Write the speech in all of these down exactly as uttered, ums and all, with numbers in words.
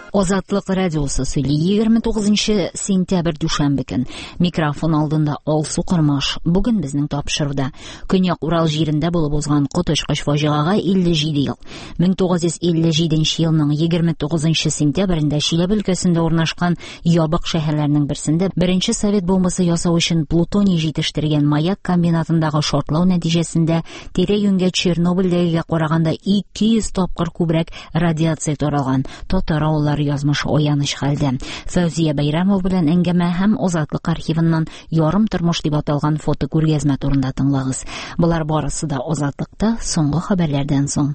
Азатлык радиосы сөйли. егерме тугызынчы сентябрь дүшәмбе көн. Микрофон алдында Алсу Кырмаш. Бүген безнең тапшыруда Көньяк Урал җирендә булып узган коточкыч фаҗигага илле җиде ел. мең тугыз йөз илле җиденче елның егерме тугызынчы сентябрендә Чиләбе өлкәсендә урнашкан ябык шәһәрләрнең берсендә беренче совет бомбасы ясау өчен плутоний җитештергән маяк комбинатындагы шартлау нәтиҗәсендә тирә-юньгә Чернобыльдәгегә караганда ике йөз тапкыр күбрәк радиация таралган. Татар авыллары язмышы аяныч хәлдә. Фәүзия Бәйрәмов белән әңгәмә һәм Азатлык архивыннан ярым тормыш дип аталган фото күргәзмә турында тыңлагыз. Булар барысы да Азатлыкта соңгы хәбәрләрдән соң.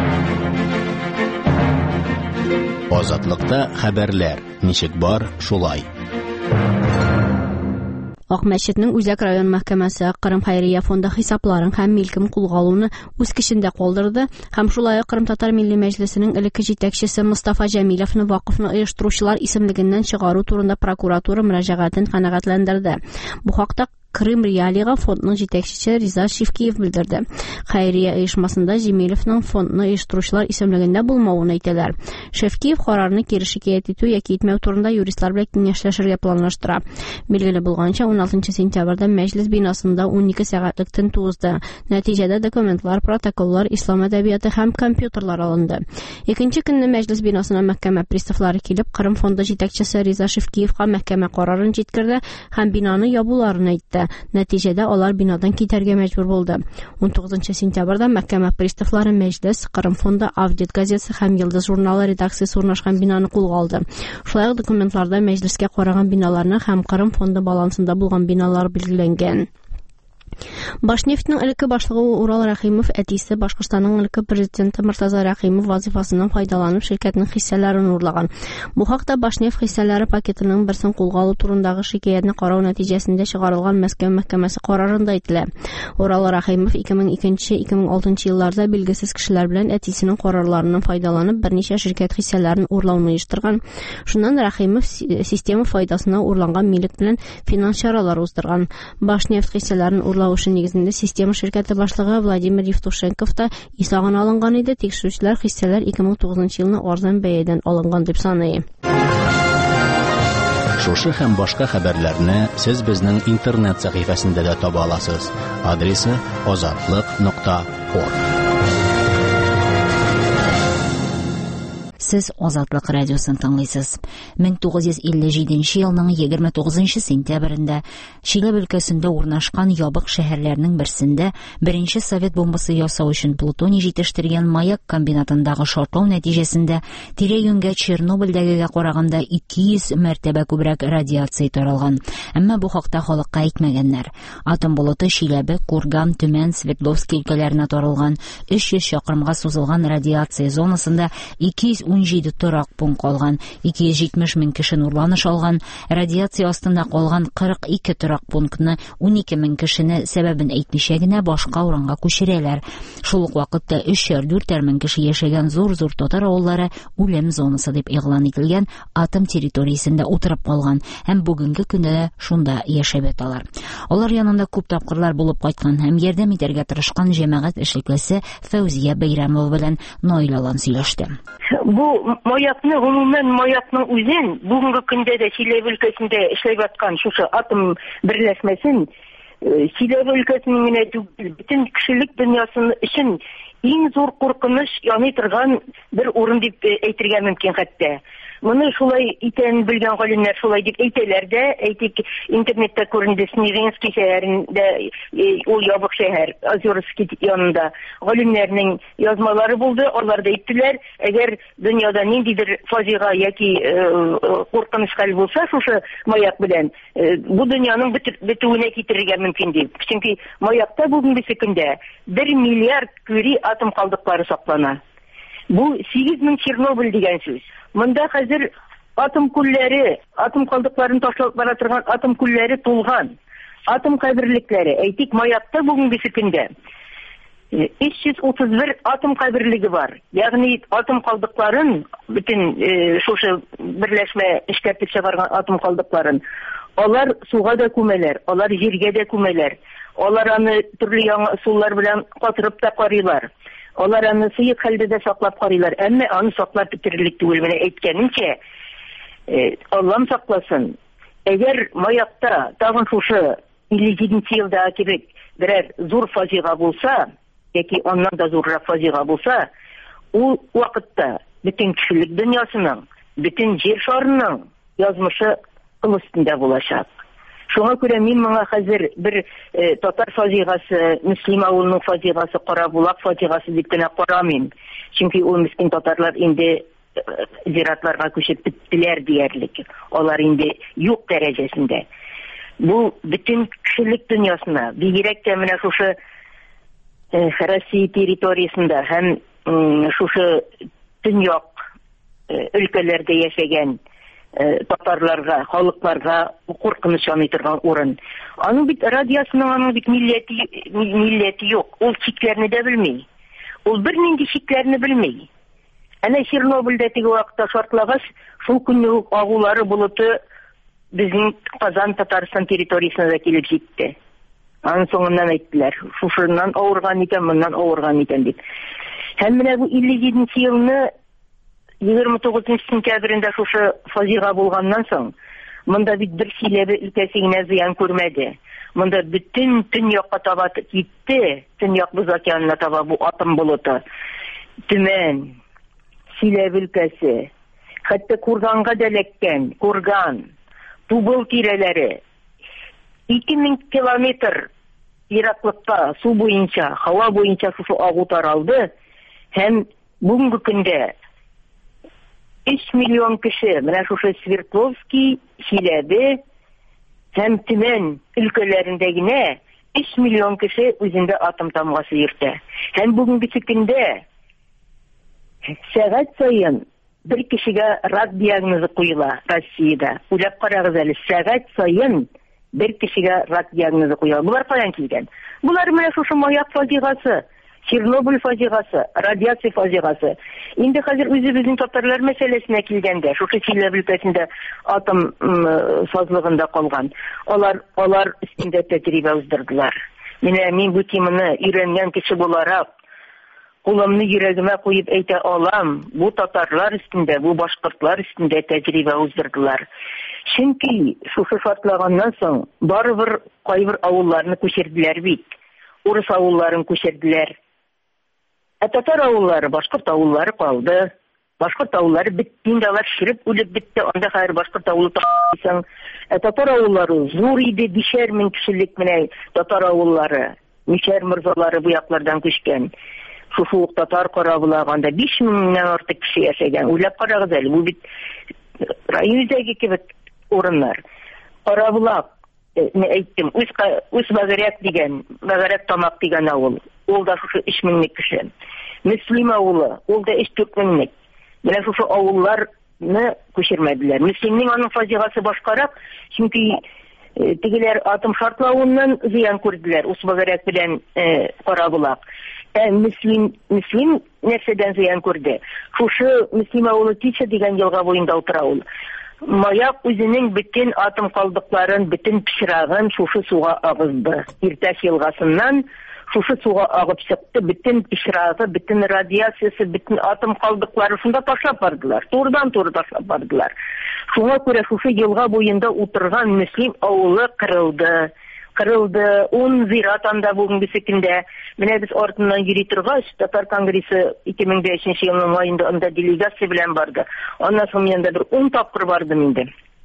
Азатлыкта хәбәрләр. Ничек бар, шулай. Акмәчетнең Үзәк район мәхкәмәсе Кырым Хәйрия фонды хисапларын һәм милкен кулга алуны үз көчендә калдырды һәм шулай ук Кырым Татар Милли Мәҗлесенең элекке җитәкчесе Мустафа Җәмиловны вакыфны оештыручылар исемлегеннән чыгару турында прокуратура мөрәҗәгатен канәгатьләндерде. Бу хакта Крым Реалига фондның җитәкчесе Риза Шивкиев белдерде. Хәйрия оешмасында Җәмиловның фондны оештыручылар исемлегендә булмавын әйтәләр. Шивкиев карарны кире шикаять итү яки итмәү турында юристлар белән киңәшләшергә планлаштыра. Билгеле булганча, он алтынчы сентябрьдә Мәҗлес бинасында он ике сәгатьлек тентү узды. Нәтиҗәдә документлар, протоколлар, ислам әдәбияты һәм компьютерлар алынды. Икенче көнне Мәҗлес бинасына мәхкәмә приставлары килеп, Кырым фонды җитәкчесе Риза Шивкиевка мәхкәмә карарын җиткерде һәм бинаны ябуларын әйтте. Нәтиҗәдә алар бинадан китәргә мәҗбүр булды. он тугызынчы сентябрьдә мәхкәмә приставлары Мәҗлес, Кырым фонды, Авдит газетасы һәм Йылдыз журналы редакциясе урнашкан бинаны кулга алды. Шулай ук документларда Мәҗлескә караган биналарны һәм Кырым фонды балансында булган биналар билгеләнгән. Башнефтьнең элекке башлыгы Урал Рәхимов әтисе Башкортстанның элекке президенты Мортаза Рәхимов вазифасыннан файдаланып ширкәтнең хиссәләрен урлаган. Бу хакта Башнефть хиссәләре пакетының берсен кулга алу турындагы шикаятне карау нәтиҗәсендә чыгарылган Мәскәү мәхкәмәсе карарында әйтелә. Урал Рәхимов ике мең икенче - ике мең алтынчы елларда билгесез кешеләр белән әтисенең карарларыннан файдаланып берничә ширкәт хиссәләрен урлауны оештырган. Шуннан Рәхимов система файдасына урланган милек белән финанс чаралар уздырган. Башнефть хиссәләрен урлау өчен нигезендә система ширкәте башлыгы Владимир Евтушенков та исәган алынган иде. Тикшерүчеләр хиссәләр ике мең тугызынчы елны арзан бәядән алынган дип саный. Шушы һәм башка хәбәрләрне сез безнең интернет сәхифәсендә дә таба аласыз. Адресы азатлык нокта орг. Сез Азатлык радиосын тыңлыйсыз. мең тугыз йөз илле җиденче елның егерме тугызынчы сентябрендә Чиләбе өлкәсендә урнашкан ябык шәһәрләрнең берсендә беренче совет бомбасы ясау өчен плутоний җитештергән маяк комбинатындагы шартлау нәтиҗәсендә тирә-юньгә Чернобыльдәгегә караганда ике йөз мәртәбә күбрәк радиация таралган. Әмма бу хакта халыкка әйтмәгәннәр. Атом болыты Чиләбе, Курган, Төмән, Свердловск өлкәләренә таралган өч йөз чакрымга сузылган радиация зонасында ике йөз ун җиде торак пункт калган, ике йөз җитмеш мең кеше нурланыш алган, радиация астында калган кырык ике торак пунктны ун ике мең кешене сәбәбен әйтмичә генә башка урынга күчерәләр. Шул ук вакытта өч-дүрт мең кеше яшәгән зур-зур татар авыллары үлем зонасы дип игълан ителгән атом территориясендә утырып калган һәм бүгенге көндә шунда яшәп яталар. Алар янында күп тапкырлар булып кайткан һәм ярдәм итәргә тырышкан җәмәгать эшлеклесе Фәүзия Бәйрәмова белән Наилалан сөйләште. Бу маякны, гомумән маякның үзен бүгенге көндә дә Чиләбе өлкәсендә эшләп аткан шушы атом берләшмәсен Чиләбе өлкәсенең генә түгел, бөтен кешелек дөньясы өчен иң зур куркыныч яный торган бер урын дип әйтергә мөмкин хәтта. Моны шулай итән белгән галимнәр шулай дип әйтәләр дә, әйтик, интернетта күренде Снежинский шәһәрендә, ул ябык шәһәр, Озерский янында галимнәрнең язмалары булды, алар да әйттеләр, әгәр дөньяда ниндидер фаҗига яки куркыныч хәл булса шушы маяк белән, бу дөньяның бетүенә китерергә мөмкин дип. Чөнки маякта бүгенге көндә бер миллиард күри атом калдыклары саклана. Бу сигез мең Чернобыль дигән сүз. Монда хәзер атом күлләре, атом калдыкларын ташлап бара торган атом күлләре тулган. Атом каберлекләре, әйтик, маякта бүгенге көндә өч йөз утыз бер атом каберлеге бар. Ягъни атом калдыкларын, бөтен шушы берләшмә эшкәртеп чыгарган атом калдыкларын, алар суга да күмәләр, алар җиргә дә күмәләр. Алар аны төрле яңа сулар белән катырып та карыйлар. Алар аны сыйык хәлдә дә саклап карыйлар, әмма аны саклап бетерерлек түгел. Менә әйткәнемчә, Аллам сакласын. Әгәр Маякта тагын шушы илле җиденче елда кебек берәр зур фаҗига булса, яки аннан да зуррак фаҗига булса, ул вакытта бөтен кешелек дөньясының, бөтен җир шарының язмышы кыл өстендә булачак. Шуңа күрә мин моңа хәзер бер э, татар фаҗигасы, мөслим авылының фаҗигасы, Карабулак фаҗигасы дип кенә карамыйм. Чөнки ул мискин татарлар инде зиратларга күчеп биттеләр диярлек. Алар инде юк дәрәҗәсендә. Бу бөтен кешелек дөньясына, бигрәк тә менә шушы э, Россия территориясендә һәм э, шушы төньяк э, өлкәләрдә яшәгән э, татарларга, халыкларга куркыныч яный торган урын. Аның бит радиосының, аның бит милләте милләте юк. Ул чикләрне дә белми. Ул бернинди чикләрне белми. Әнә Чернобыльдә теге вакытта шартлагач, шул көнне үк агулары болыты безнең Казан Татарстан территориясына да килеп җитте. Аның соңыннан әйттеләр, шушыннан авырган икән, моннан авырган икән дип. Һәм менә бу илле җиденче елны егерме тугызынчы сентябрендә шушы фаҗига булганнан соң, монда бит бер Силәбе өлкәсе генә зыян күрмәде. Монда бөтен төньякка таба китте, төньяк Боз океанына таба бу атом болыты. Төмән, Силәбе өлкәсе, хәтта Курганга да эләккән, Курган, Тубыл тирәләре. ике мең километр ераклыкта су буенча, һава буенча шушы агу таралды, һәм бүгенге көндә өч миллион кеше, менә шушы Свердловский, Силәбе һәм Төмән өлкәләрендә генә өч миллион кеше үзендә атом тамгасы йөртә. Һәм бүгенге көндә сәгать саен бер кешегә рак диагнозы куела Россиядә. Уйлап карагыз әле, сәгать саен бер кешегә рак диагнозы куела. Булар каян килгән? Булар менә шушы Маяк фаҗигасы, Чернобыль фаҗигасы, радиация фаҗигасы. Инде хәзер үзебезнең татарлар мәсьәләсенә килгәндә, шушы Силәбе өлкәсендә атом сазлыгында калган. Алар алар өстендә тәҗрибә уздырдылар. Менә мин бу теманы өйрәнгән кеше буларак, кулымны йөрәгемә куеп әйтә алам, бу татарлар өстендә, бу башкортлар өстендә тәҗрибә уздырдылар. Чөнки шушы шартлаганнан соң барыбер кайбер авылларны күчерделәр бит. Урыс авылларын күчерделәр. Ә татар авыллары, башкорт авыллары калды. Башкорт авыллары битте, инде алар чиреп үлеп битте. Анда хәер башкорт авылы тапсаң, ә татар авыллары зур иде, бишәр мең кешелек менә татар авыллары, мишәр мырзалары бу яклардан күчкән. Шушы ук татар Карабулаганда биш меңнән артык кеше яшәгән. Уйлап карагыз әле, бу бит райондагы кебек урыннар. Карабулак, не әйттем, үз үз Багаряк дигән, Багаряк тамак дигән авыл. Ул да шушы өч меңлек кеше. Мөслим авылы, ул да өч дүрт меңлек. Менә шушы авылларны күчермәделәр. Мөслимнең аның фаҗигасы башкарак, чөнки тегеләр атом шартлавыннан зыян күрделәр, үз Багаряк белән Карабулак. Ә Мөслим, Мөслим нәрсәдән зыян күрде? Шушы Мөслим авылы Тича дигән елга буенда утыра ул. Маяк үзенең бөтен атом калдыкларын, бөтен пычрагын шушы суга агызды. Иртәш елгасыннан шушы суга агып чыкты, бөтен пычрагы, бөтен радиациясе, бөтен атом калдыклары шунда ташлап бардылар. Турыдан-туры ташлап бардылар. Шуңа күрә шушы елга буенда утырган Мөслим авылы кырылды. Кырылды, ун зират анда бүгенге көндә. Менә без артыннан йөри торгач, Татар конгрессы ике мең бишенче елның маенда анда делегация белән барды. Аннан соң янда бер ун тапкыр бардым инде.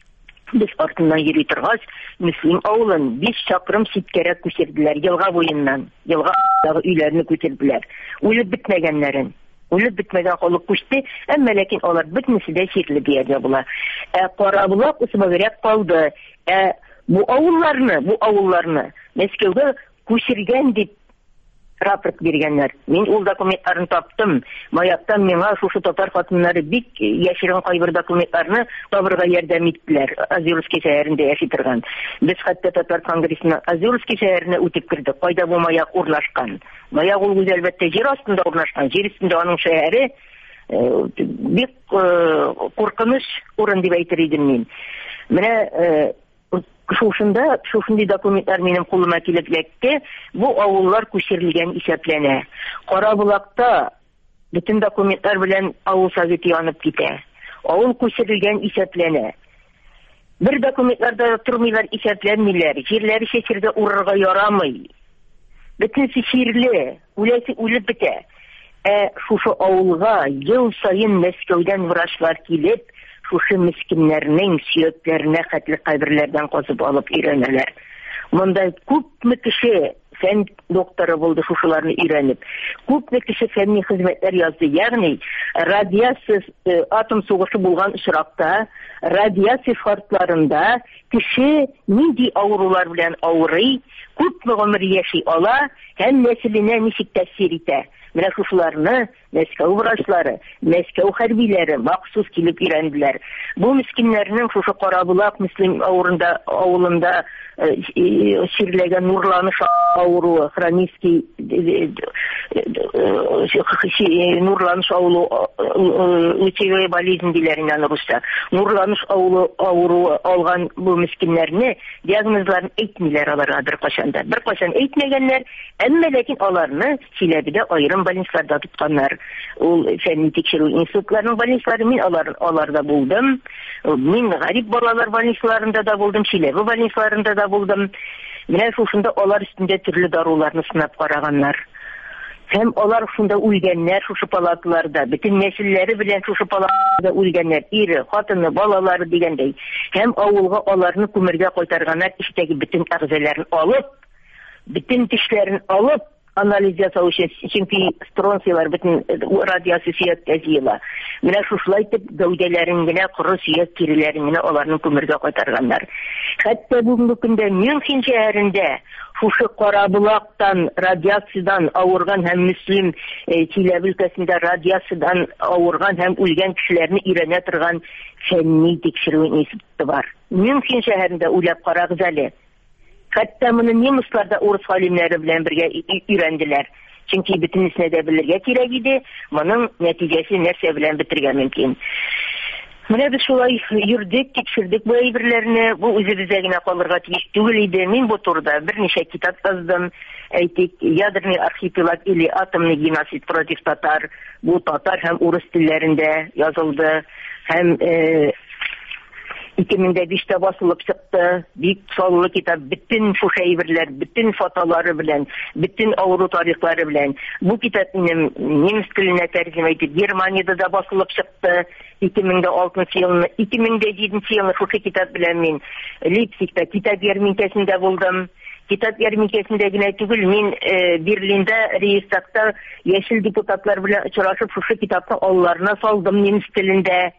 Без артыннан йөри торгач, Мөслим авылын биш чакрым ситкәрәк күчерделәр елга буеннан. Елгадагы өйләрне күчерделәр. Үлеп бетмәгәннәрен. Үлеп бетмәгән халык күчте, әмма ләкин алар бөтенесе дә чирле биядә була. Ә Карабулак үсмәгәрәк калды. Ә бу авылларны, бу авылларны Мәскәүгә күчергән дип рапорт биргәннәр. Мин ул документларын таптым. Маяктан миңа шушы татар хатыннары бик яшерен кайбер документларны табырга ярдәм иттеләр. Озерский шәһәрендә яши торган. Без хәтта Татар конгрессына Озерский шәһәренә үтеп кирдек. Кайда бу маяк урнашкан? Маяк ул әлбәттә җир астында урнашкан. Җир өстендә аның шәһәре бик куркыныч урын дип әйтер идем мин. Менә шушында, шушындай документлар минем кулыма килеп җитте. Бу авыллар күчерелгән исәпләнә. Карабулакта bütün документлар белән авыл советы янып китә. Авыл күчерелгән исәпләнә. Бер документларда тормыйлар, исәпләнмиләр. Җирләре чәчергә урырга ярамый. Бөтенсе чирле, үләсе үлеп бетә. Ә шушы авылга ел сайын Мәскәүдән врачлар килеп, шушы мискиннәрнең сөякләренә хәтле каберләрдән казып алып өйрәнәләр. Монда күпме кеше фән докторы булды шушыларны өйрәнеп. Күпме кеше фәнни хезмәтләр язды. Ягъни радиация атом сугышы булган очракта, радиация шартларында кеше нинди авырулар белән авырый, күпме гомер яши ала һәм нәселенә ничек тәэсир итә. Менә шушыларны Мәскәү врачлары, Мәскәү хәрбиләре махсус килеп өйрәнделәр. Бу мискиннәрнең шушы Карабулак мөслим авырында авылында чирләгән нурланыш авыруы, хронический нурланыш авыру, лучевая болезнь диләр инде русча. Нурланыш авыруы алган бу мискиннәрне диагнозларын әйтмиләр аларга беркайчанда. Беркайчан әйтмәгәннәр, әмма ләкин аларны Чиләбидә аерым больницаларда тотканнар. Ул фәнни тикшерү институтларының больницалары, мин алар аларда булдым. Мин гарип балалар больницаларында да булдым, Чиләбе больницаларында да булдым. Менә шушында алар өстендә төрле даруларны сынап караганнар. Һәм алар шунда үлгәннәр шушы палаталарда, бөтен нәселләре белән шушы палаталарда үлгәннәр, ире, хатыны, балалары дигәндәй. Һәм авылга аларны күмергә кайтарганнар, иштәге бөтен әгъзаларын алып, бөтен тешләрен алып, анализ ясау өчен, чөнки стронциялар бөтен радиация сөяккә җыела. Менә шушылай итеп гәүдәләрен генә, коры сөяк киреләрен генә аларны күмергә кайтарганнар. Хәтта бүгенге көндә Мюнхен шәһәрендә шушы Карабулактан радиациядән авырган һәм мөслим Чиләбе өлкәсендә радиациядән авырган һәм үлгән кешеләрне өйрәнә торган фәнни тикшерү институты бар. Мюнхен шәһәрендә уйлап карагыз әле. Хәтта моны немецлар да урыс галимнәре белән бергә өйрәнделәр. Чөнки бөтенесенә дә белергә кирәк иде, моның нәтиҗәсе нәрсә белән бетергә мөмкин. Менә без шулай йөрдек, тикшердек бу әйберләрне, бу үзебездә генә калырга тиеш түгел иде. Мин бу турыда берничә китап яздым. Әйтик, ядерный архипелаг или атомный геноцид против татар. Бу татар һәм урыс телләрендә язылды. Һәм ике мең биштә басылып чыкты. Бик саллы китап, бөтен шушы әйберләр, бөтен фотолары белән, бөтен авыру тарихлары белән. Бу китап минем немец теленә тәрҗемә итеп Германиядә дә басылып чыкты. ике мең алтынчы елны, ике мең җиденче елны шушы китап белән мин Лейпцигтә китап ярминкәсендә булдым. Китап ярминкәсендә генә түгел, мин Берлиндә Рейхстагта яшел депутатлар белән очрашып шушы китапны алларына салдым немец телендә.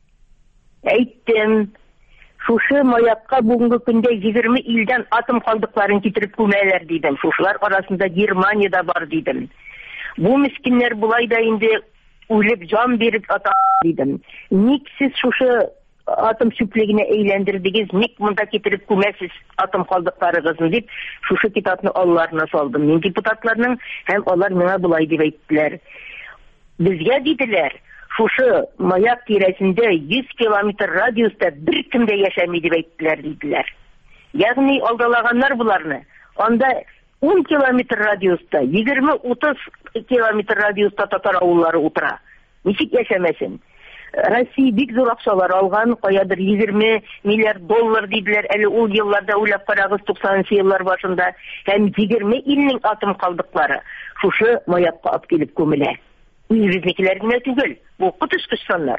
Әйттем, шушы маякка бүгенге көндә егерме илдән атом калдыкларын китереп күмәләр дидем. Шушылар арасында Германия да бар дидем. Бу мискиннәр булай да инде үлеп җан биреп ата дидем. Ник сез шушы атом сүплегенә әйләндердегез, ник монда китереп күмәсез атом калдыкларыгызны дип, шушы китапны алларына салдым. Мин депутатларның һәм алар миңа булай дип әйттеләр. Безгә диделәр, шушы маяк тирәсендә йөз километр радиуста бер кем дә яшәми дип әйттеләр диделәр. Ягъни алдалаганнар буларны. Анда ун километр радиуста, егерме-утыз километр радиуста татар авыллары утыра. Ничек яшәмәсен? Россия бик зур акчалар алган, каядыр егерме миллиард доллар диделәр. Әле ул елларда уйлап карагыз, туксанынчы еллар башында һәм егерме илнең атом калдыклары шушы маякка алып килеп күмелә. Үзебезнекеләр генә түгел, бу кытышкыч саннар.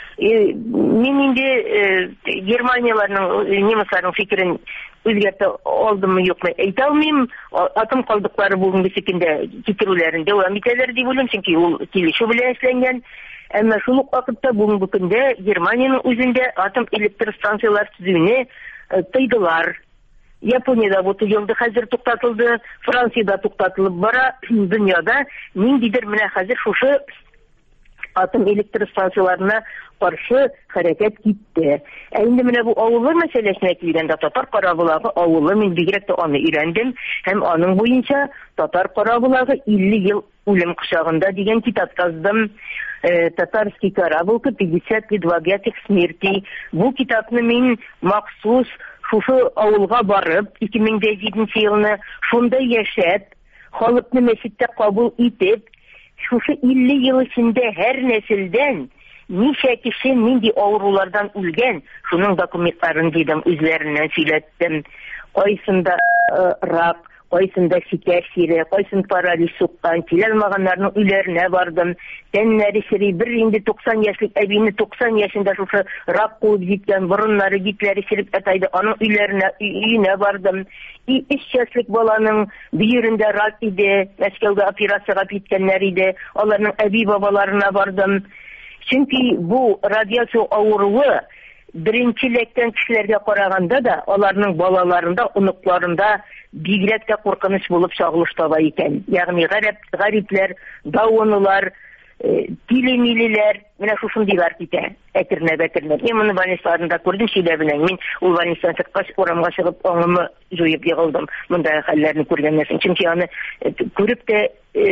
Мин инде Германияларның, немецларның фикерен үзгәртә алдымы юкмы әйтә алмыйм. Атом калдыклары бүгенге көндә китерүләрен дәвам итәләр дип уйлыйм, чөнки ул килешү белән эшләнгән. Әмма шул ук вакытта бүгенге көндә Германиянең үзендә атом электр станцияләр төзүне тыйдылар. Япониядә бу елда хәзер туктатылды, Франциядә туктатылып бара, дөньяда ниндидер менә хәзер шушы атом электр станцияларына каршы хәрәкәт китте. Ә инде менә бу авыллар мәсьәләсенә килгәндә, татар Карабулагы авылы, мин бигрәк тә аны өйрәндем һәм аның буенча татар Карабулагы илле ел үлем кочагында дигән китап яздым. Татарский Карабулка пятьдесят лет в объятиях смерти. Бу китапны мин махсус шушы авылга барып, ике мең җиденче елны шунда яшәп, халыкны мәчеттә кабул итеп, шушы илле ел эчендә һәр нәселдән ничә кеше нинди авырулардан үлгән, шуның документларын дидем, үзләреннән сөйләттем. Кайсында рак, кайсында шикәр сире, кайсында паралич суккан, киләлмәгәннәрнең өйләренә бардым. Тәннәре чири, бер инде туксан яшьлек әбине туксан яшендә шушы рак куып җиткән, борыннары битләре чиреп әтәйде, аның өйләренә, өенә бардым. И өч яшьлек баланың бөерендә рак иде, Мәскәүгә операциягә киткәннәр иде, аларның әби бабаларына бардым. Чөнки бу радиация авыруы беренче лектән кешеләргә караганда да, аларның балаларында, оныкларында бигрәк тә куркыныч булып чагылыш таба икән. Ягъни гарипләр, даунылар, тилемилеләр, менә шушындыйлар китә. Әкернә-бәкернә. Мин моны больницаларында күрдем, Чиләбенең. Мин ул больницадан чыккач, урамга чыгып, аңымны җуеп егылдым. Мондай хәлләрне күргәннән соң. Чөнки аны күреп тә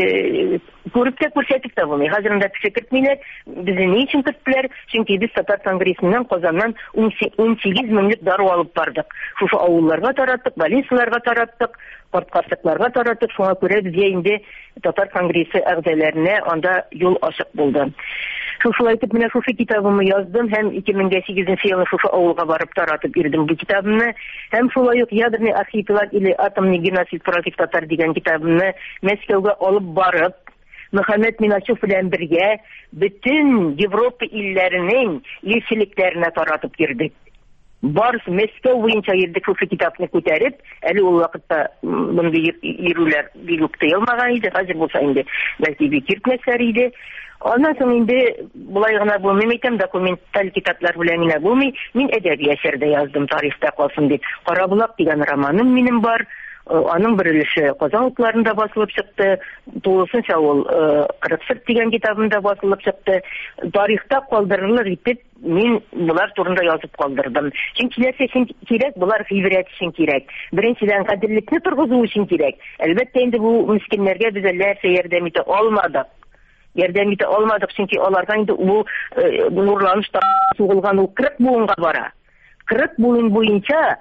күреп тә күрсәтеп тә булмый. Хәзерендә фикертмиләр, безне ни өчен көттеләр? Чөнки без Татар конгрессыннан Казаннан ун сигез меңлек дару алып бардык. Шушы авылларга тараттык, больницаларга тараттык, парткаслыкларга тараттык. Шуңа күрә безгә инде Татар конгрессы әгъзаләренә анда юл ачык булды. Шушылай итеп, менә шушы китабымны яздым, һәм ике мең сигезенче елны шушы авылга барып таратып бирдем бу китабымны. Һәм шулай ук ядерный архипелаг или атомный геноцид против татар дигән китабымны Мәскәүгә алып барып, Мөхәммәд Миначев белән бергә бөтен Европа илләренең илчелекләренә таратып бирдек. Барс Мәскәү буенча йөрдек шушы китапны күтәреп, әле ул вакытта мондый йөрүләр бик тыелмаган иде, хәзер булса инде бәлки бик йөртмәсләр иде. Аннан соң инде булай гына булмый, әйтәм, документаль китаплар белән генә булмый, мин әдәби әсәрдә яздым, тарихта калсын дип. Карабулак дигән романым минем бар. Аның бер өлеше Казан утларында басылып чыкты. Тулысынча ул кырык сырт дигән китабында басылып чыкты. Тарихта калдырылыр итеп мин булар турында язып калдырдым. Чөнки нәрсә өчен кирәк? Булар гыйбрәт өчен кирәк. Беренчедән кадерлекне торгызу өчен кирәк. Әлбәттә инде бу мискиннәргә без әлләрсә ярдәм итә алмадык. Ярдәм итә алмадык, чөнки аларга инде ул нурланыш сугылган ул кырык буынга бара. кырык буын буенча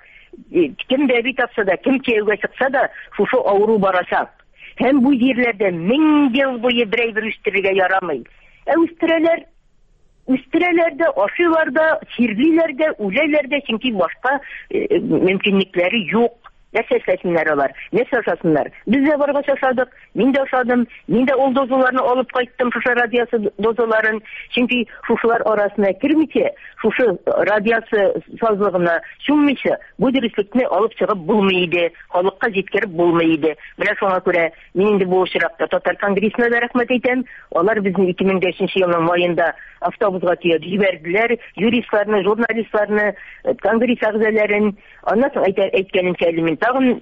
кем бәби тапса да, кем кияүгә чыкса да, шушы авыру барачак. Һәм бу җирләрдә мең ел буе берәйбер үстерергә ярамый. Ә үстерәләр, үстерәләр дә, ашыйлар да, чирлиләр дә, үләләр дә, чөнки башка мөмкинлекләре юк. Нәрсә эшләсеннәр алар? Нәрсә ашасыннар? Без дә барга ашадык, мин дә ашадым, мин дә ул дозаларны алып кайттым, шушы радиация дозаларын. Чөнки шушылар арасына кирмичә, шушы радиация сазлыгына чуммыйча, бу дөреслекне алып чыгып булмый иде, халыкка җиткереп булмый иде. Менә шуңа күрә мин инде бу очракта Татар конгрессына да рәхмәт әйтәм. Алар безне ике мең бишенче елның маенда автобусга төяп җибәрделәр, юристларны, журналистларны, конгресс әгъзаларын. Аннан соң әйткәнемчә, мин тагын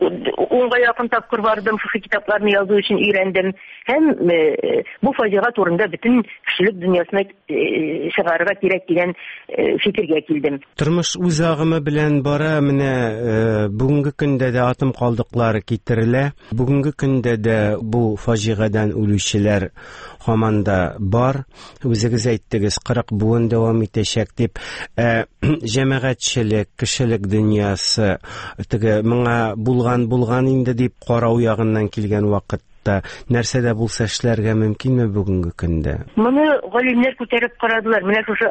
унга якын тапкыр бардым, шушы китапларны язу өчен өйрәндем. Һәм бу фаҗига турында бөтен кешелек дөньясына чыгарырга кирәк дигән фикергә килдем. Тормыш үз агымы белән бара, менә бүгенге көндә дә атым калдыклары китерелә. Бүгенге көндә дә бу фаҗигадан үлүчеләр һаман да бар. Үзегез әйттегез, кырык буын дәвам итәчәк дип. Җәмәгатьчелек, кешелек дөньясы теге моңа булган булган инде дип карау ягыннан килгән вакытта нәрсәдә булса эшләргә мөмкинме бүгенге көндә? Моны галимнәр күтәреп карадылар. Менә шушы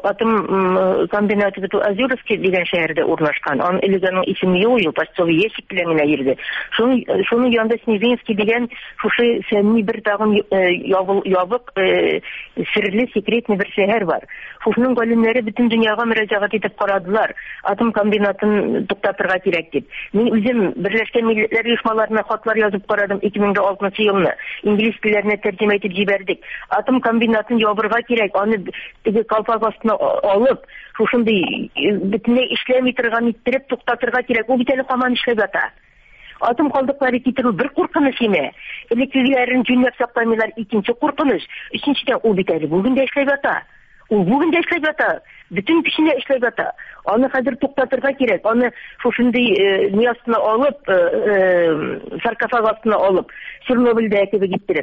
атом комбинаты Озерский дигән шәһәрдә урнашкан. Аны элегәнең исеме юк, почтовый ящик белән генә йөрде. Шуның шуның янында Снежинский дигән шушы фәнни бер тагын ябык серле секретный бер шәһәр бар. Шуның галимнәре бөтен дөньяга мөрәҗәгать итеп карадылар. Атом комбинатын туктатырга кирәк дип. Мин үзем Берләшкән Милләтләр оешмаларына хатлар язып карадым ике мең алтынчы елны. Инглиз телләренә тәрҗемә итеп җибәрдек. Атом комбинатын ябырга кирәк. Аны теге калпак астына алып, шушындый бөтенләй эшләми торган иттереп туктатырга кирәк. Ул бит әле һаман эшләп ята. Атом калдыклары китерү бер куркыныч име. Электрикәләрен җүнләп сакламыйлар, икенче куркыныч. Өченчедән ул бит әле бүген дә эшләп ята. Ул бүген дә эшләп ята. Бөтен көченә эшләп ята. Аны хәзер туктатырга кирәк. Аны шушындый ни астына алып, саркофаг астына алып, Чернобыльдә кебек иттереп.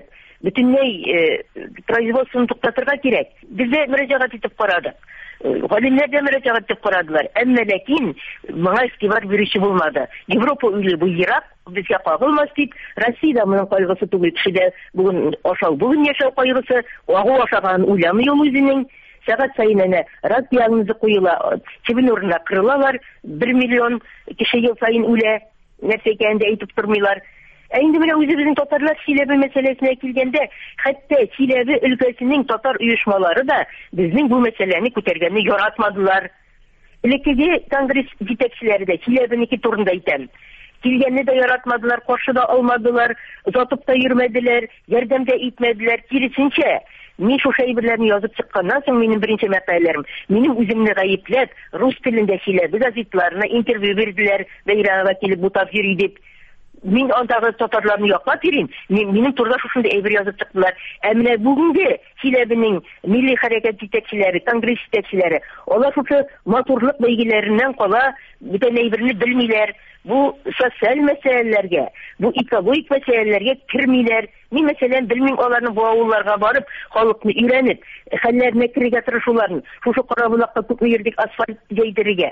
бөтенләй производствоны туктатырга кирәк. Без дә мөрәҗәгать итеп карадык. Галимнәр дә мөрәҗәгать итеп карадылар. Әмма ләкин моңа игътибар бирүче булмады. Европа үзе бу ерак, безгә кагылмас дип, Россиядә моның кайгысы түгел, кешедә бүген ашау, бүген яшәү кайгысы, агу ашаган уйламый ул үзенең. Сәгать сайын әнә рак диагнозы куела, чебен урында кырылалар, бер миллион кеше ел сайын үлә, нәрсә икәнен дә әйтеп тормыйлар. Ә инде менә үзебезнең татарлар Чиләбе мәсьәләсенә килгәндә, хәтта Чиләбе өлкәсенең татар оешмалары да безнең бу мәсьәләне күтәргәнне яратмадылар. Элеккеге конгресс җитәкчеләре дә Чиләбенеке турында әйтәм. Килгәнне дә яратмадылар, каршы да алмадылар, озатып та йөрмәделәр, ярдәм дә итмәделәр. Киресенчә, мин шушы әйберләрне язып чыкканнан соң минем беренче мәкаләләрем, минем үземне гаепләп, рус телендә Чиләбе газетларына интервью бирделәр, бәйрәгә килеп бутап йөри дип. Мин андагы татарларны яклап йөрим. Минем турда шушында әйбер язып чыктылар. Ә менә бүгенге Чиләбенең милли хәрәкәт җитәкчеләре, конгресс җитәкчеләре, алар шушы матурлык бәйгеләреннән кала, бүтән әйберне белмиләр. Бу социаль мәсьәләләргә, бу экологик мәсьәләләргә кермиләр. Мин мәсәлән белмим аларны бу авылларга барып, халыкны өйрәнеп, хәлләренә керергә тырышуларын, шушы Карабулакта күпме йөрдек асфальт җәйдерергә,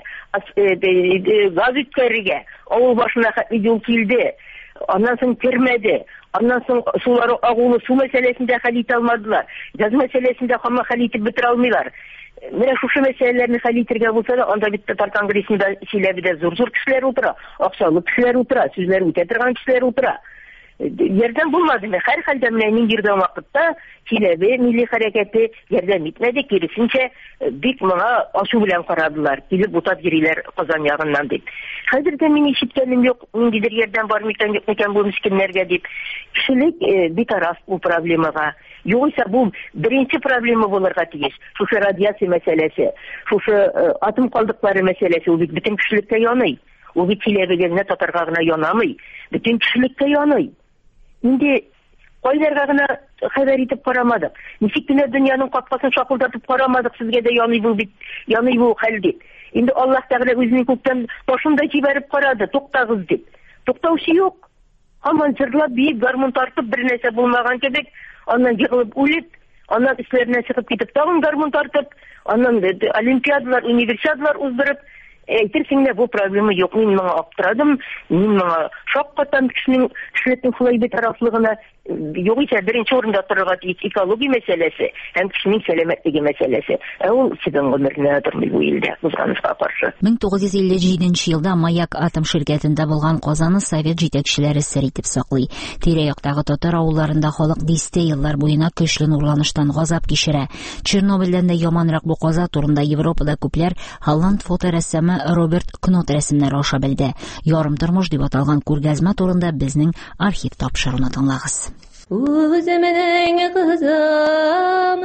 газ үткәрергә, авыл башына хәтле юл килде. Аннан соң кермәде. Аннан соң сулары агулы су мәсьәләсендә хәл итә алмадылар. Газ мәсьәләсендә һәм хәл итеп бетерә алмыйлар. Менә шушы мәсьәләләрне хәл итәргә булса да, анда бит татар конгрессында Чиләбедә зур-зур кешеләр утыра, акчалы кешеләр утыра, сүзләр үтә торган кешеләр утыра. Ярдәм булмады. Һәр хәлдә менә мин йөргән вакытта Чиләбе милли хәрәкәте ярдәм итмәде, киресенчә бик моңа ачу белән карадылар. Килеп бутап йөриләр Казан ягыннан дип. Хәзер дә мин ишеткәнем юк, ниндидер ярдәм бар микән, юк микән бу мискиннәргә дип. Кешелек битараф бу проблемага. Югыйсә бу беренче проблема булырга тиеш. Шушы радиация мәсьәләсе, шушы атом калдыклары мәсьәләсе, ул бит бөтен кешелеккә яный. Ул бит Чиләбегә генә татарга гына янамый, бөтен кешелеккә яный. Инде кайларга гына хәбәр итеп карамадык. Ничек кенә дөньяның капкасын шакылдатып карамадык, сезгә дә яный бу бит, яный бу хәл дип. Инде Аллаһ Тәгалә үзенең күктән башында җибәреп карады, туктагыз дип. Туктаучы юк. Һаман җырлап, биек гармун тартып, бер нәрсә булмаган кебек, аннан җыгылып үлеп, аннан өсләренә чыгып китеп, тагын гармун тартып, аннан олимпиадалар, универсиадалар уздырып, әйтерсең дә бу проблема юк. Мин моңа аптырадым, мин моңа шаккатан кешенең кешелектең шулай битарафлыгына югыйсә беренче урында торырга тиеш экология мәсьәләсе һәм кешенең сәламәтлеге мәсьәләсе. Ә ул сидән гомерне тормый бу илдә узганышка каршы. мең тугыз йөз илле җиденче елда Маяк атом ширкәтендә булган казаны совет җитәкчеләре сер итеп саклый. Тирә-яктагы татар авылларында халык дистә еллар буена көчле нурланыштан газап кичерә. Чернобыльдән дә яманрак бу каза турында Европада күпләр Холланд фоторәссамы Роберт Кнот рәсемнәре аша белде. Ярым тормыш дип аталган күргәзмә турында безнең архив тапшыруны тыңлагыз. Күземнең кызым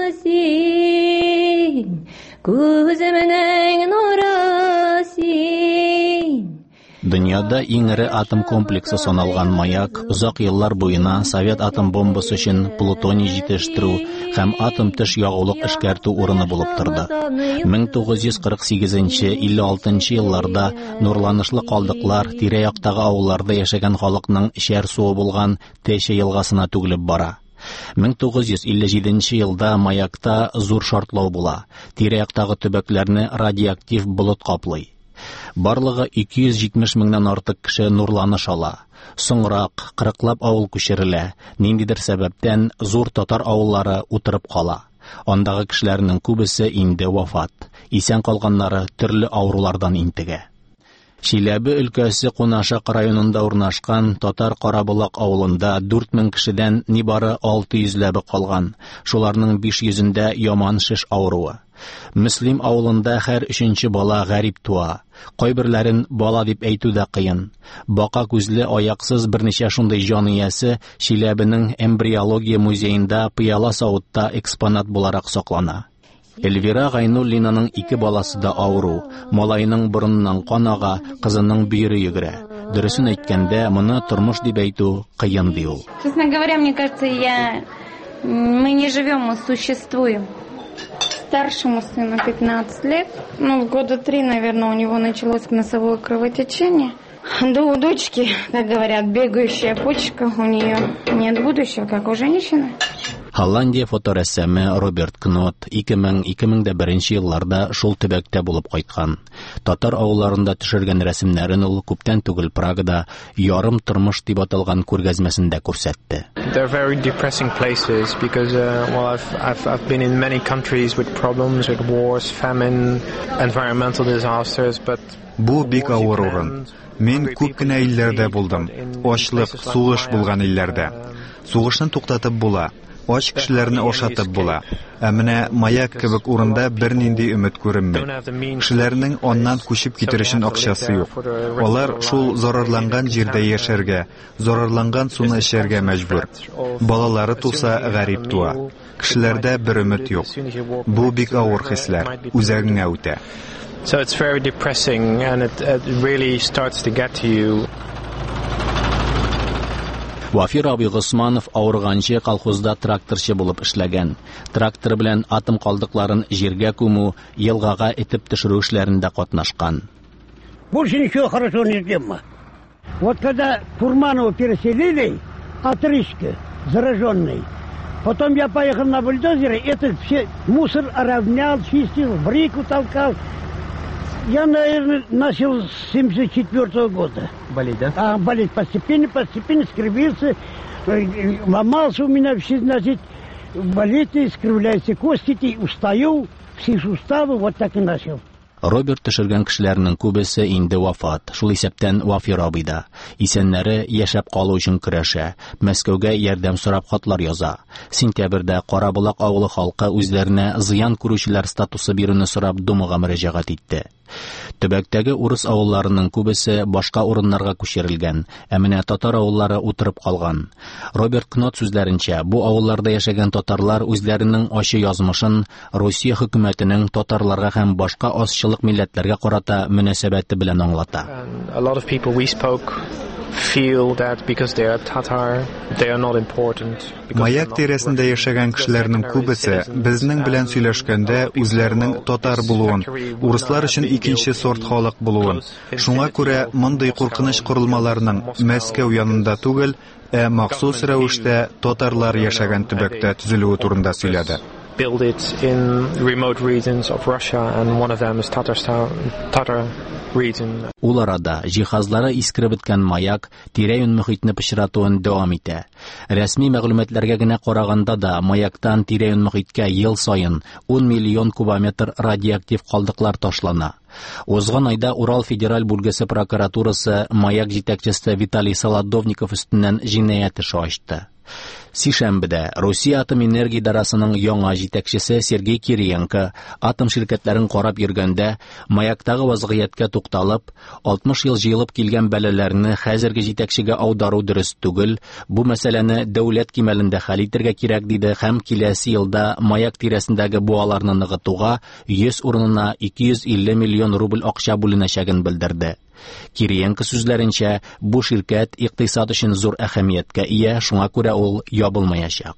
син, күземнең нуры син. Дөньяда иң эре атом комплексы саналган Маяк узак еллар буена Совет атом бомбасы өчен плутоний җитештерү һәм атом төш ягулык эшкәртү урыны булып торды. мең тугыз йөз кырык сигезенче - илле алтынчы елларда нурланышлы калдыклар тирә-яктагы авылларда яшәгән халыкның эчәр суы булган Тәче елгасына түгелеп бара. мең тугыз йөз илле җиденче елда Маякта зур шартлау була. Тирә-яктагы төбәкләрне радиоактив болыт каплый. Барлыгы ике йөз җитмеш меңнән артык кеше нурланыш ала. Соңрак кырыклап авыл күчерелә. Ниндидер сәбәптән зур татар авыллары утырып кала. Андагы кешеләрнең күбесе инде вафат. Исән калганнары төрле авырулардан интегә. Чиләбе өлкәсе Кунашак районында урнашкан татар Карабулак авылында дүрт мең кешедән нибары алты йөзләбе калган. Шуларның биш йөзендә яман шиш авыруы. Мөслим авылында һәр өченче бала гәриб туа. Кайберләрен бала дип әйтү дә кыен. Бака күзле аяксыз берничә шундый җан иясе Чиләбенең эмбриология музеенда пыяла савытта экспонат буларак саклана. Эльвира Гайнуллинаның ике баласы да авыру. Малайның борынынан кан ага, кызының бөере йөгерә. Дөресен әйткәндә, моны тормыш дип әйтү кыен ди ул. Честно говоря, мне кажется, я мы не живем, мы существуем. Старшему сыну пятнадцать лет, ну, года три, наверное, у него началось носовое кровотечение. Да у дочки, как говорят, бегающая почка, у нее нет будущего, как у женщины. Холландия фоторәссәме Роберт Кнот ике мең - ике мең дә беренче елларда шул төбәктә булып кайткан. Татар авылларында төшергән рәсемнәрен ул күптән түгел Прагада ярым тормыш дип аталган күргәзмәсендә күрсәтте. They're very depressing places because uh, well I've I've I've been in many countries with problems with wars, famine, environmental disasters, but Бу бик авыр урын. Мин күп кенә илләрдә булдым. Ачлык, сугыш булган илләрдә. Сугышны туктатып була. Ач кешеләрне ашатып була. Ә менә Маяк кебек урында бернинди өмет күренми. Кешеләрнең аннан күчеп китер өчен акчасы юк. Алар шул зарарланган җирдә яшәргә, зарарланган суны эчәргә мәҗбүр. Балалары туса гарип туа. Кешеләрдә бер өмет юк. Бу бик авыр хисләр, үзәгеңә үтә. So it's very depressing and it, it really starts to get to you. Вафир Абый Госманов авырганчы колхозда тракторчы булып эшләгән. Трактор белән атым калдыкларын җиргә күмү, елгага этеп төшерү эшләрендә катнашкан. Больше ничего хорошо не сделано. Вот когда Фурманова переселили, отрыжка, зараженный, потом я поехал на бульдозере, этот все мусор равнял, чистил, в реку толкал. Я, наверное, начал с семьдесят четвёртого года. Болеть, да? А, болеть постепенно, постепенно скривился, ломался у меня все, значит, болит, искривляются кости, устаю, все суставы, вот так и начал. Роберт төшергән кешеләрнең күбесе инде вафат. Шул исәптән Вафир абый да. Исәннәре яшәп калу өчен көрәшә. Мәскәүгә ярдәм сорап хатлар яза. Сентябрьдә Карабулак авылы халкы үзләренә зыян күрүчеләр статусы бирүне сорап Думага мөрәҗәгать итте. Төбәктәге урыс авылларының күбесе башка урыннарга күчерелгән, ә менә татар авыллары утырып калган. Роберт Кнот сүзләренчә, бу авылларда яшәгән татарлар үзләренең ачы язмышын Россия хөкүмәтенең татарларга һәм башка азчылык милләтләргә карата мөнәсәбәте белән аңлата. A lot of people we spoke feel that because they are Tatar, they are not important. Маяк тирәсендә яшәгән кешеләрнең күбесе безнең белән сөйләшкәндә үзләренең татар булуын, урыслар өчен икенче сорт халык булуын, шуңа күрә мондый куркыныч корылмаларның Мәскәү янында түгел, ә махсус рәвештә татарлар яшәгән төбәктә төзелүе турында сөйләде. Build it in remote regions of Russia, and one of them is Tatarstan, Tatar region. Ул арада җиһазлары искереп беткән Маяк тирә-юнь мөхитне пычратуын дәвам итә. Рәсми мәгълүматларга гына караганда да Маяктан тирә-юнь мөхиткә ел саен ун миллион кубометр радиоактив калдыклар ташлана. Узган айда Урал федераль бүлгесе прокуратурасы Маяк җитәкчесе Виталий Солодовников өстеннән җинаять эше ачты. Сишәмбедә Россия атом энергия идарасының яңа җитәкчесе Сергей Кириенко атом ширкәтләрен карап йөргәндә Маяктагы вазгыятькә тукталып, алтмыш ел җыелып килгән бәлаләрне хәзерге җитәкчегә аудару дөрес түгел, бу мәсьәләне дәүләт кимәлендә хәл итәргә кирәк диде һәм киләсе елда Маяк тирәсендәге буаларны ныгытуга йөз урынына ике йөз илле миллион рубль акча бүленәчәген белдерде. Кириенко сүзләренчә, бу ширкәт икътисад өчен зур әһәмияткә ия, шуңа күрә ул ябылмаячак.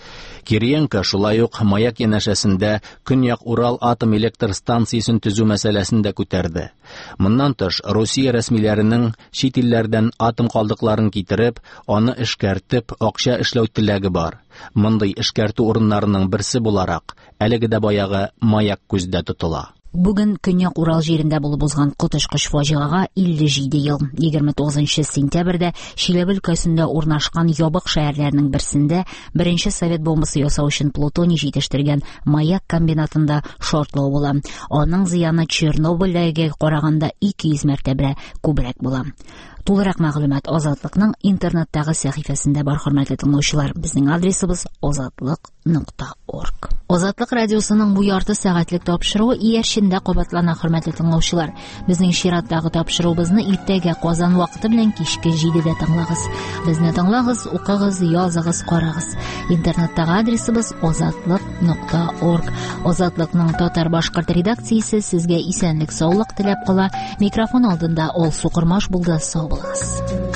Кириенко шулай ук Маяк янәшәсендә Көньяк Урал атом электр станциясын төзү мәсьәләсен дә күтәрде. Моннан тыш, Россия рәсмиләренең чит илләрдән атом калдыкларын китереп, аны эшкәртеп, акча эшләү теләге бар. Мондый эшкәртү урыннарының берсе буларак, әлеге дә баягы Маяк күздә тотыла. Бүген Көньяк Урал җирендә булып узган коточкыч фаҗигага илле җиде ел. егерме тугызынчы сентябрьдә Чиләбе өлкәсендә урнашкан ябык шәһәрләрнең берсендә беренче совет бомбасы ясау өчен плутоний җитештергән Маяк комбинатында шартлау була. Аның зыяны Чернобыльдәге караганда ике йөз мәртәбә күбрәк була. Тулырак мәгълүмат Азатлыкның интернеттагы сәхифәсендә бар, хөрмәтле тыңлаучылар. Безнең адресыбыз азатлык нокта орг. Азатлык радиосының бу ярты сәгатьлек тапшыруы иярчендә кабатлана, хөрмәтле тыңлаучылар. Безнең чираттагы тапшыруыбызны иртәгә Казан вакыты белән кичке җидедә тыңлагыз. Безне тыңлагыз, укыгыз, языгыз, карагыз. Интернеттагы адресыбыз азатлык нокта орг. Азатлыкның татар-башкорт редакциясе сезгә исәнлек, саулык теләп кала. Микрофон алдында ул Сукырмаш булды. Сау булыгыз.